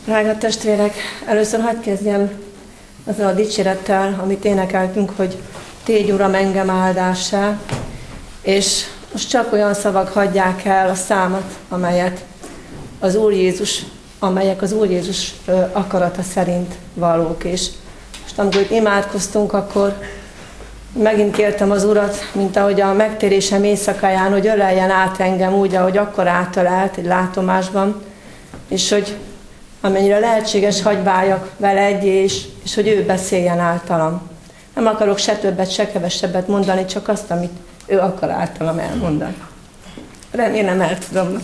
Drága testvérek, először hadd kezdjem azzal a dicsérettel, amit énekeltünk, hogy tégy Uram engem áldássá, és most csak olyan szavak hagyják el a számat, amelyek az Úr Jézus akarata szerint valók. És most amikor itt imádkoztunk, akkor megint kértem az Urat, mint ahogy a megtérésem éjszakáján, hogy öleljen át engem úgy, ahogy akkor átölelt egy látomásban, és hogy amennyire lehetséges, hagyj váljak vele egyé, és hogy ő beszéljen általam. Nem akarok se többet, se kevesebbet mondani, csak azt, amit ő akar általam elmondani. Remélem el tudom.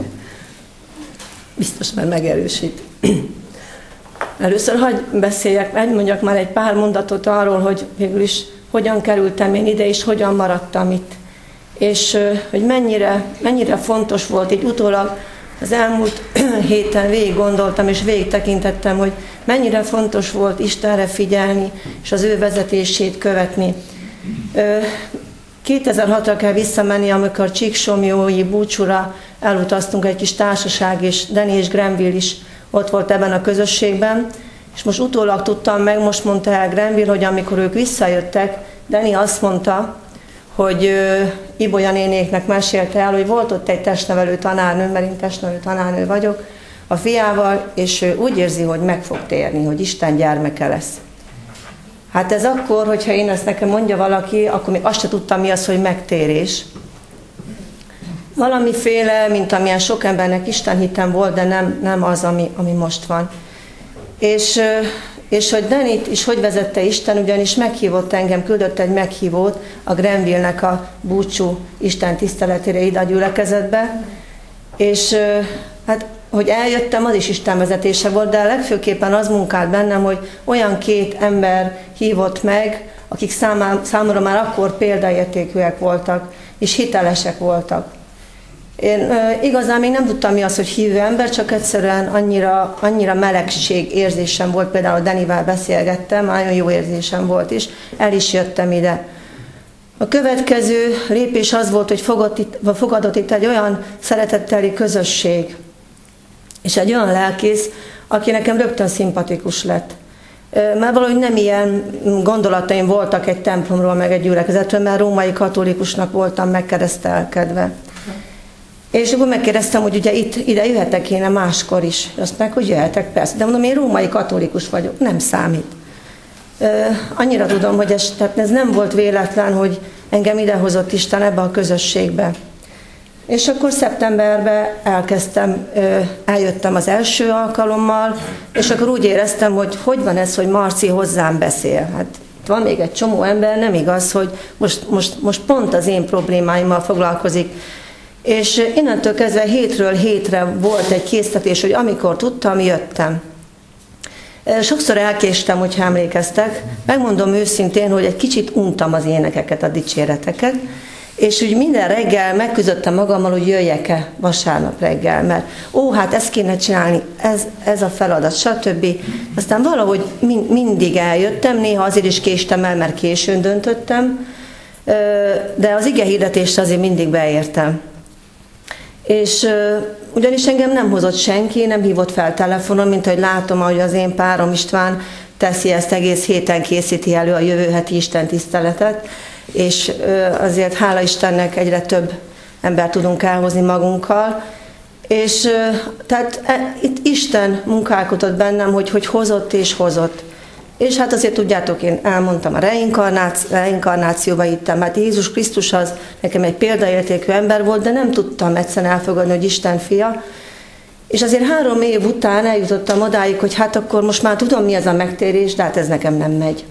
Biztos, mert megerősít. Először hagyj beszéljek, mondjak már egy pár mondatot arról, hogy végül is hogyan kerültem én ide, és hogyan maradtam itt. És hogy mennyire fontos volt így utólag, az elmúlt héten végig gondoltam, és végig tekintettem, hogy mennyire fontos volt Istenre figyelni, és az ő vezetését követni. 2006-ra kell visszamenni, amikor Csíksomlyói búcsúra elutaztunk, egy kis társaság, és Danny és Granville is ott volt ebben a közösségben, és most utólag tudtam meg, most mondta el Granville, hogy amikor ők visszajöttek, Danny azt mondta, hogy Ibolya nénéknek mesélte el, hogy volt ott egy testnevelő tanárnő, mert én testnevelő tanárnő vagyok, a fiával, és ő úgy érzi, hogy meg fog térni, hogy Isten gyermeke lesz. Hát ez akkor, hogyha én ezt nekem mondja valaki, akkor még azt se tudtam, mi az, hogy megtérés. Valamiféle, mint amilyen sok embernek Isten hitem volt, de nem az, ami most van. És hogy Dannyt is hogy vezette Isten, ugyanis meghívott engem, küldött egy meghívót a Granville-nek a búcsú Isten tiszteletére ide a gyülekezetbe, és hát, hogy eljöttem, az is Isten vezetése volt, de legfőképpen az munkált bennem, hogy olyan két ember hívott meg, akik számomra már akkor példaértékűek voltak, és hitelesek voltak. Én igazán még nem tudtam, mi az, hogy hívő ember, csak egyszerűen annyira melegség érzésem volt, például Dannyvel beszélgettem, nagyon jó érzésem volt, és el is jöttem ide. A következő lépés az volt, hogy fogadott itt egy olyan szeretetteli közösség, és egy olyan lelkész, aki nekem rögtön szimpatikus lett. Mert valahogy nem ilyen gondolataim voltak egy templomról, meg egy gyülekezetről, mert római katolikusnak voltam megkeresztelkedve. És akkor megkérdeztem, hogy ugye ide jöhetek én máskor is. Azt meg, hogy jöhetek, persze. De mondom, én római katolikus vagyok, nem számít. Annyira tudom, hogy ez nem volt véletlen, hogy engem idehozott Isten ebbe a közösségbe. És akkor szeptemberben eljöttem az első alkalommal, és akkor úgy éreztem, hogy van ez, hogy Marci hozzám beszél. Hát van még egy csomó ember, nem igaz, hogy most pont az én problémáimmal foglalkozik. És innentől kezdve hétről hétre volt egy késztetés, hogy amikor tudtam, jöttem. Sokszor elkéstem, hogyha emlékeztek. Megmondom őszintén, hogy egy kicsit untam az énekeket, a dicséreteket, és úgy minden reggel megküzdöttem magammal, hogy jöjjek-e vasárnap reggel, mert hát ezt kéne csinálni, ez a feladat, stb. Aztán valahogy mindig eljöttem, néha azért is késtem el, mert későn döntöttem, de az igehirdetésre azért mindig beértem. És ugyanis engem nem hozott senki, nem hívott fel telefonon, mint ahogy látom, ahogy az én párom István teszi ezt, egész héten készíti elő a jövő heti Isten tiszteletet, és azért hála Istennek egyre több embert tudunk elhozni magunkkal, és tehát itt Isten munkálkodott bennem, hogy hozott és hozott. És hát azért tudjátok, én elmondtam a reinkarnációba hittem, hát Jézus Krisztus az nekem egy példaértékű ember volt, de nem tudtam egyszerűen elfogadni, hogy Isten fia. És azért 3 év után eljutottam odáig, hogy hát akkor most már tudom, mi ez a megtérés, de hát ez nekem nem megy.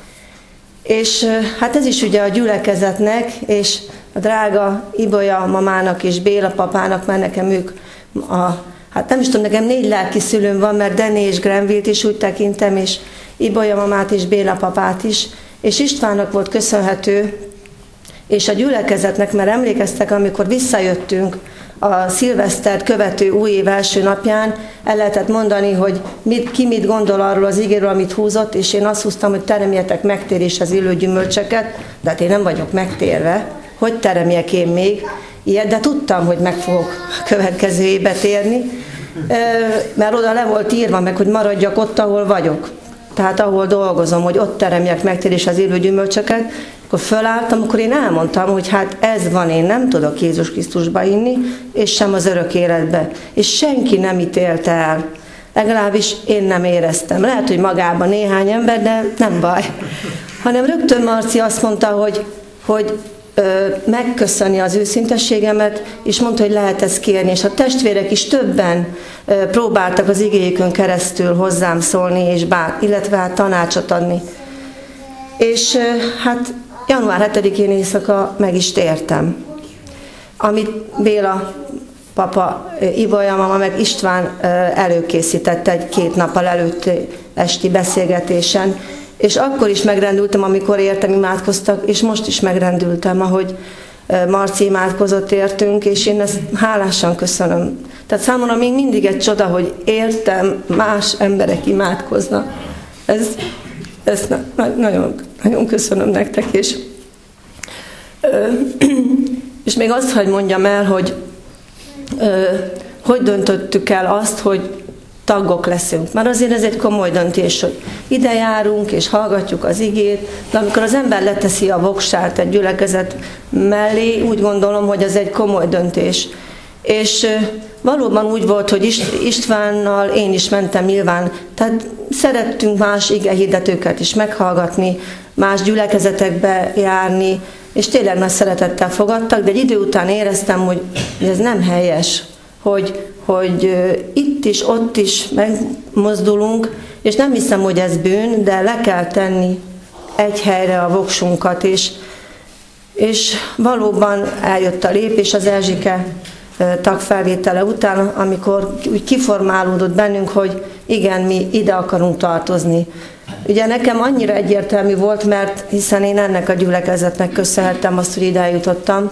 És hát ez is ugye a gyülekezetnek, és a drága Ibolya mamának és Béla papának, mert nekem ők hát nem is tudom, nekem 4 lelki szülőm van, mert Danny és Granville-t is úgy tekintem, és Ibolya mamát és Béla papát is, és Istvánnak volt köszönhető, és a gyülekezetnek, mert emlékeztek, amikor visszajöttünk a szilvesztert követő új év első napján, el lehetett mondani, hogy ki mit gondol arról az igéről, amit húzott, és én azt húztam, hogy teremjetek megtéréshez illő gyümölcseket, de hát én nem vagyok megtérve, hogy teremjek én még ilyet, de tudtam, hogy meg fogok a következő évbe térni, mert oda le volt írva meg, hogy maradjak ott, ahol vagyok. Tehát ahol dolgozom, hogy ott teremjek megtérés az élő gyümölcsöket. Akkor fölálltam, akkor én elmondtam, hogy hát ez van, én nem tudok Jézus Krisztusba hinni, és sem az örök életbe. És senki nem ítélte el. Legalábbis én nem éreztem. Lehet, hogy magában néhány ember, de nem baj. Hanem rögtön Marci azt mondta, hogy megköszöni az őszintességemet, és mondta, hogy lehet ezt kérni. És a testvérek is többen próbáltak az igéjükön keresztül hozzám szólni, illetve hát tanácsot adni. És hát január 7-én éjszaka meg is tértem. Amit Béla papa, Ibolya mama, meg István előkészített egy 2 nappal előtt esti beszélgetésen, és akkor is megrendültem, amikor értem, imádkoztak, és most is megrendültem, ahogy Marci imádkozott értünk, és én ezt hálásan köszönöm. Tehát számomra még mindig egy csoda, hogy értem, más emberek imádkoznak. Ezt nagyon, nagyon köszönöm nektek, és még azt, hogy mondjam el, hogy döntöttük el azt, hogy tagok leszünk. Már azért ez egy komoly döntés, hogy ide járunk és hallgatjuk az igét, de amikor az ember leteszi a voksát egy gyülekezet mellé, úgy gondolom, hogy ez egy komoly döntés. És valóban úgy volt, hogy Istvánnal én is mentem nyilván, tehát szerettünk más igehirdetőket is meghallgatni, más gyülekezetekbe járni, és tényleg nagy szeretettel fogadtak, de egy idő után éreztem, hogy ez nem helyes, hogy itt is, ott is megmozdulunk, és nem hiszem, hogy ez bűn, de le kell tenni egy helyre a voksunkat, és valóban eljött a lépés az Erzsike tagfelvétele után, amikor úgy kiformálódott bennünk, hogy igen, mi ide akarunk tartozni. Ugye nekem annyira egyértelmű volt, mert hiszen én ennek a gyülekezetnek köszönhettem azt, hogy ide eljutottam,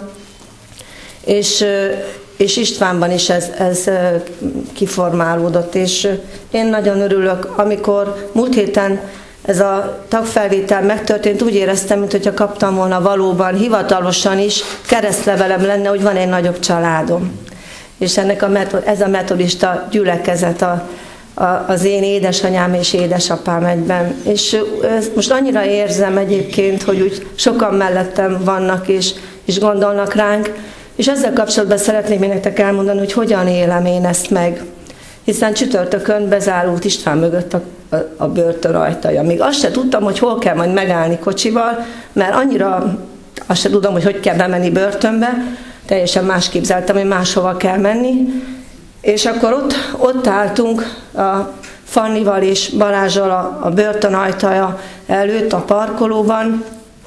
és Istvánban is ez kiformálódott, és én nagyon örülök, amikor múlt héten ez a tagfelvétel megtörtént, úgy éreztem, mintha kaptam volna valóban hivatalosan is keresztlevelem lenne, hogy van egy nagyobb családom. És ez a metodista gyülekezet az én édesanyám és édesapám egyben. És most annyira érzem egyébként, hogy úgy sokan mellettem vannak és gondolnak ránk, és ezzel kapcsolatban szeretnék még nektek elmondani, hogy hogyan élem én ezt meg. Hiszen csütörtökön bezárult István mögött a börtön ajtaja. Még azt se tudtam, hogy hol kell majd megállni kocsival, mert annyira azt se tudom, hogy kell bemenni börtönbe, teljesen más képzeltem, hogy máshova kell menni. És akkor ott álltunk a Fannival és Balázsral a börtön ajtaja előtt, a parkolóban,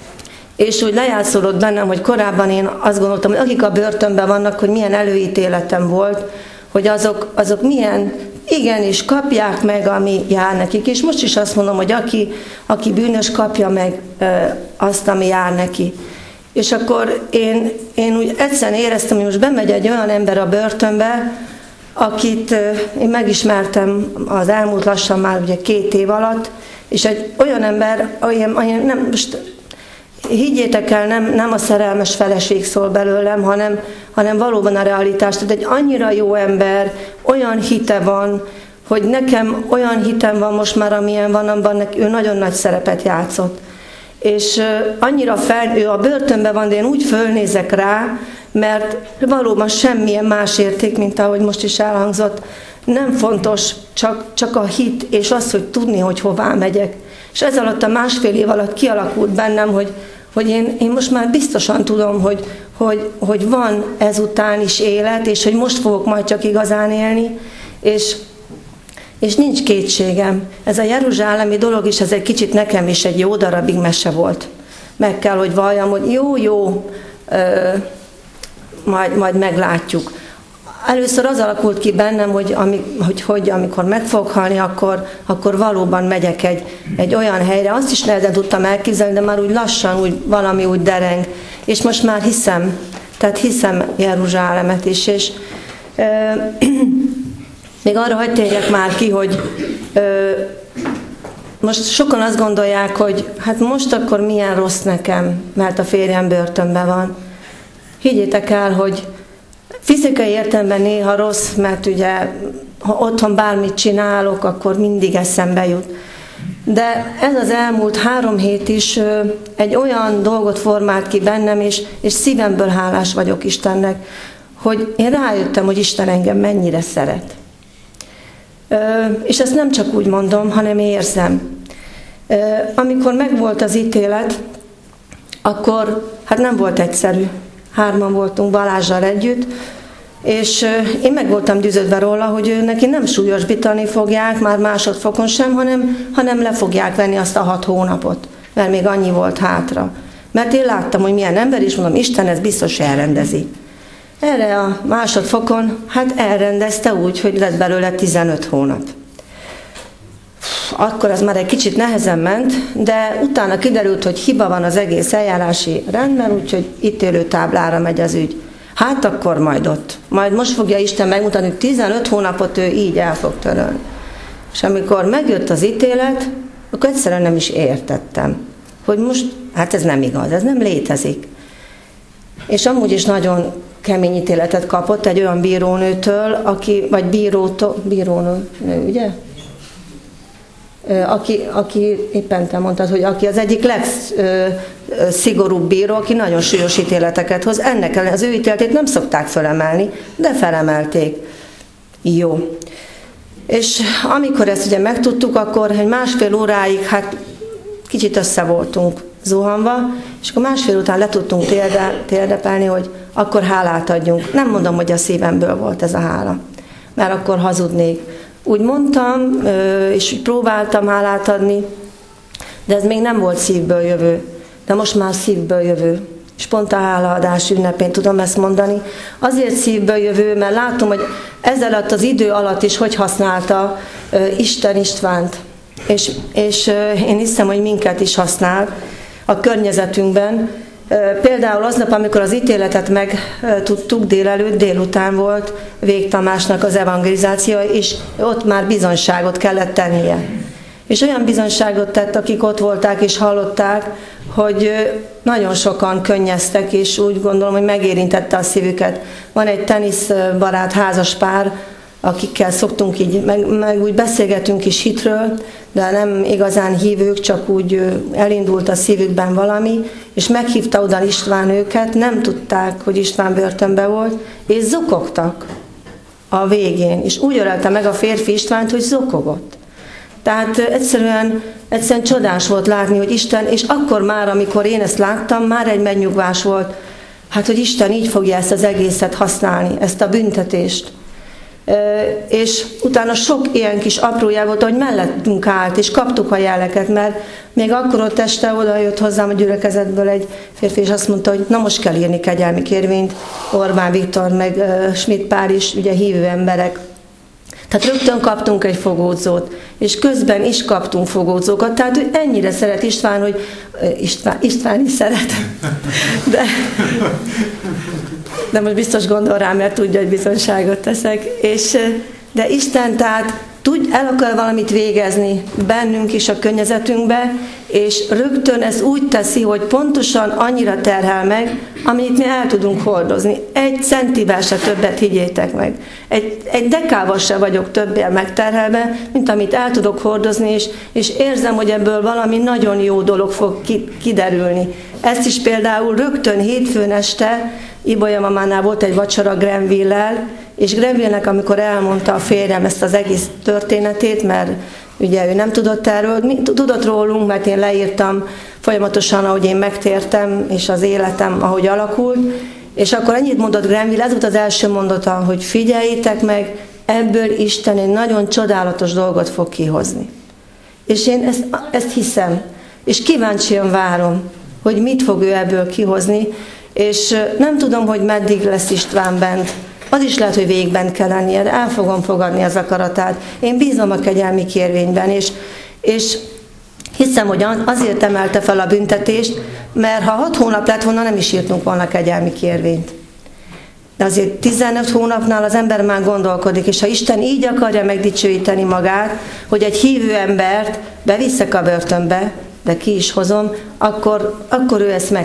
és úgy lejátszódott bennem, hogy korábban én azt gondoltam, hogy akik a börtönben vannak, hogy milyen előítéletem volt, hogy azok milyen, igenis kapják meg, ami jár nekik. És most is azt mondom, hogy aki bűnös, kapja meg azt, ami jár neki. És akkor én úgy egyszerűen éreztem, hogy most bemegy egy olyan ember a börtönbe, akit én megismertem az elmúlt lassan már ugye 2 év alatt, és egy olyan ember, olyan nem, most higgyétek el, nem a szerelmes feleség szól belőlem, hanem valóban a realitás. Tehát egy annyira jó ember, olyan hite van, hogy nekem olyan hitem van most már, amilyen van, abban ő nagyon nagy szerepet játszott. És annyira ő a börtönben van, de én úgy fölnézek rá, mert valóban semmilyen más érték, mint ahogy most is elhangzott. Nem fontos, csak a hit, és az, hogy tudni, hogy hová megyek. És ez alatt a 1,5 év alatt kialakult bennem, hogy én most már biztosan tudom, hogy van ezután is élet, és hogy most fogok majd csak igazán élni, és nincs kétségem. Ez a jeruzsálemi dolog is, ez egy kicsit nekem is egy jó darabig mese volt. Meg kell, hogy valljam, hogy jó, majd meglátjuk. Először az alakult ki bennem, hogy amikor meg fogok halni, akkor valóban megyek egy olyan helyre. Azt is nehezen tudtam elképzelni, de már úgy lassan valami úgy dereng. És most már hiszem, tehát hiszem Jeruzsálemet is. És még arra hadd térjek már ki, hogy most sokan azt gondolják, hogy hát most akkor milyen rossz nekem, mert a férjem börtönben van. Higgyétek el, hogy fizikai értelemben néha rossz, mert ugye ha otthon bármit csinálok, akkor mindig eszembe jut. De ez az elmúlt 3 hét is egy olyan dolgot formált ki bennem, és szívemből hálás vagyok Istennek, hogy én rájöttem, hogy Isten engem mennyire szeret. És ezt nem csak úgy mondom, hanem érzem. Amikor megvolt az ítélet, akkor hát nem volt egyszerű. 3-an voltunk Balázsral együtt, és én meg voltam győződve róla, hogy ő neki nem súlyosbítani fogják, már másodfokon sem, hanem le fogják venni azt a 6 hónapot, mert még annyi volt hátra. Mert én láttam, hogy milyen ember, és mondom, Isten ezt biztos elrendezi. Erre a másodfokon, hát elrendezte úgy, hogy lett belőle 15 hónap. Akkor az már egy kicsit nehezen ment, de utána kiderült, hogy hiba van az egész eljárási rendben, úgyhogy ítélőtáblára megy az ügy. Hát akkor majd ott. Majd most fogja Isten megmutatni, hogy 15 hónapot ő így el fog törölni. És amikor megjött az ítélet, akkor egyszerűen nem is értettem, hogy most, hát ez nem igaz, ez nem létezik. És amúgy is nagyon kemény ítéletet kapott egy olyan bírónőtől, vagy bírónő, ugye? Aki éppen te mondtad, hogy aki az egyik legszigorúbb bíró, aki nagyon súlyos ítéleteket hoz. Ennek az ő ítéletét nem szokták felemelni, de felemelték. Jó. És amikor ezt ugye megtudtuk, akkor egy 1,5 óráig hát kicsit össze voltunk zuhanva, és akkor 1,5 után le tudtunk térdepelni, hogy akkor hálát adjunk. Nem mondom, hogy a szívemből volt ez a hála, mert akkor hazudnék. Úgy mondtam, és próbáltam hálát adni, de ez még nem volt szívből jövő. De most már szívből jövő. És pont a hálaadás ünnepén tudom ezt mondani. Azért szívből jövő, mert látom, hogy ezalatt az idő alatt is hogy használta Isten Istvánt. És én hiszem, hogy minket is használ a környezetünkben. Például aznap, amikor az ítéletet megtudtuk, délután volt Vég Tamásnak az evangelizáció, és ott már bizonyságot kellett tennie. És olyan bizonyságot tett, akik ott volták és hallották, hogy nagyon sokan könnyeztek, és úgy gondolom, hogy megérintette a szívüket. Van egy teniszbarát házas pár, akikkel szoktunk így, meg úgy beszélgetünk is hitről, de nem igazán hívők, csak úgy elindult a szívükben valami, és meghívta oda István őket, nem tudták, hogy István börtönben volt, és zokogtak a végén, és úgy ölelte meg a férfi Istvánt, hogy zokogott. Tehát egyszerűen csodás volt látni, hogy Isten, és akkor már, amikor én ezt láttam, már egy megnyugvás volt, hát, hogy Isten így fogja ezt az egészet használni, ezt a büntetést. És utána sok ilyen kis aprójá volt, hogy mellettünk állt, és kaptuk a jeleket, mert még akkor ott este oda jött hozzám a gyülekezetből egy férfi, és azt mondta, hogy na most kell írni kegyelmi kérvényt, Orbán Viktor, meg Schmidt Pál is, ugye hívő emberek. Tehát rögtön kaptunk egy fogódzót, és közben is kaptunk fogódzókat, tehát ő ennyire szeret István, hogy István is szeret, de most biztos gondol rám, mert tudja, hogy bizonyságot teszek. De Isten tehát el akar valamit végezni bennünk is a környezetünkbe, és rögtön ez úgy teszi, hogy pontosan annyira terhel meg, amit mi el tudunk hordozni. 1 centivel se többet, higgyétek meg. Egy dekával se vagyok többé megterhelve, mint amit el tudok hordozni, és érzem, hogy ebből valami nagyon jó dolog fog kiderülni. Ezt is például rögtön hétfőn este Ibolya mamánál volt egy vacsora Grenville-lel, és Grenville-nek, amikor elmondta a férjem ezt az egész történetét, mert ugye ő nem tudott erről, tudott rólunk, mert én leírtam folyamatosan, ahogy én megtértem, és az életem, ahogy alakult, és akkor ennyit mondott Grenville, ez volt az első mondata, hogy figyeljétek meg, ebből Isten egy nagyon csodálatos dolgot fog kihozni. És én ezt hiszem, és kíváncsian várom, hogy mit fog ő ebből kihozni, és nem tudom, hogy meddig lesz István bent. Az is lehet, hogy végben kell lennie, de el fogom fogadni az akaratát. Én bízom a kegyelmi kérvényben, és hiszem, hogy azért emelte fel a büntetést, mert ha 6 hónap lett volna, nem is írtunk volna kegyelmi kérvényt. De azért 15 hónapnál az ember már gondolkodik, és ha Isten így akarja megdicsőíteni magát, hogy egy hívő embert beviszek a börtönbe, de ki is hozom, akkor ő ezt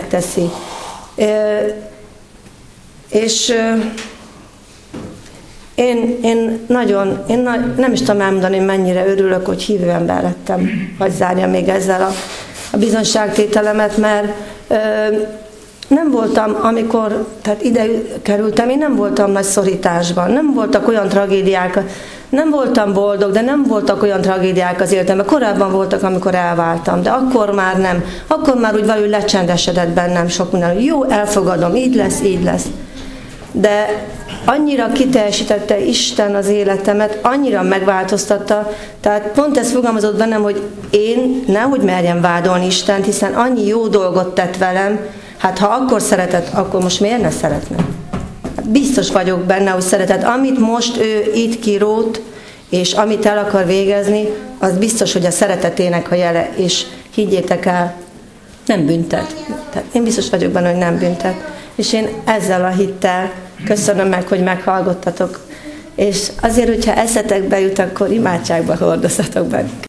Nem is tudom elmondani, mennyire örülök, hogy hívő ember lettem, hogy zárja még ezzel a bizonságtételemet, mert nem voltam, amikor ide kerültem, én nem voltam nagy szorításban, nem voltak olyan tragédiák, nem voltam boldog, de nem voltak olyan tragédiák az életemben. Korábban voltak, amikor elváltam, de akkor már nem. Akkor már úgy valahogy lecsendesedett bennem sok minden. Jó, elfogadom, így lesz, így lesz. De annyira kiteljesítette Isten az életemet, annyira megváltoztatta, tehát pont ez fogalmazott bennem, hogy én nehogy merjem vádolni Istent, hiszen annyi jó dolgot tett velem, hát ha akkor szeretett, akkor most miért ne szeretne? Biztos vagyok benne, hogy szeretett. Amit most ő itt kirót, és amit el akar végezni, az biztos, hogy a szeretetének a jele, és higgyétek el, nem büntet. Tehát én biztos vagyok benne, hogy nem büntet. És én ezzel a hittel köszönöm meg, hogy meghallgattatok. És azért, hogyha eszetekbe jut, akkor imádságba hordozzatok bennük.